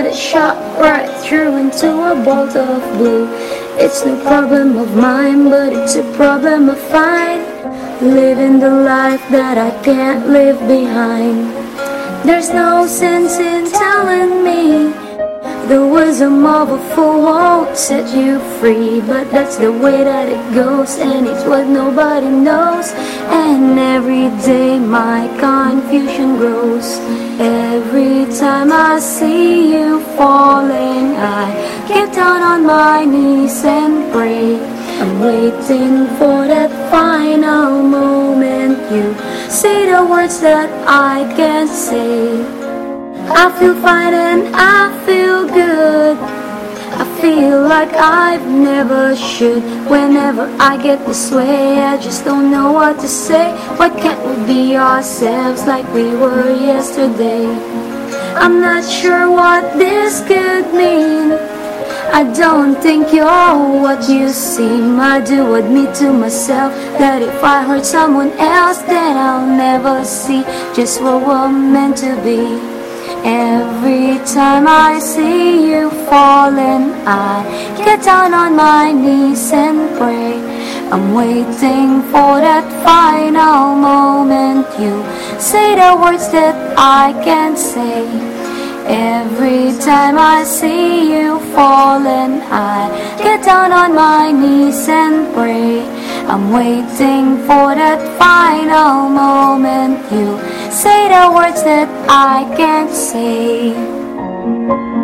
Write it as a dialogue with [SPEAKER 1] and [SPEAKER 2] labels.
[SPEAKER 1] that shot right through into a bolt of blue. It's no problem of mine, but it's a problem of mine, living the life that I can't leave behind. There's no sense in telling me the wisdom of a fool won't set you free, but that's the way that it goes, and it's what nobody knows. And every day my confusion grows. Every time I see you falling, I get down on my knees and pray. I'm waiting for that final moment you say the words that I can't say. I feel fine and I feel good. I feel like I've never should. Whenever I get this way, I just don't know what to say. Why can't we be ourselves like we were yesterday? I'm not sure what this could mean. I don't think you're what you seem. I do admit to myself that if I hurt someone else, then I'll never see just what we're meant to be. Every time I see you falling, I get down on my knees and pray. I'm waiting for that final moment you say the words that I can't say. Every time I see you falling, I get down on my knees and pray. I'm waiting for that final moment you say the words that I can't say.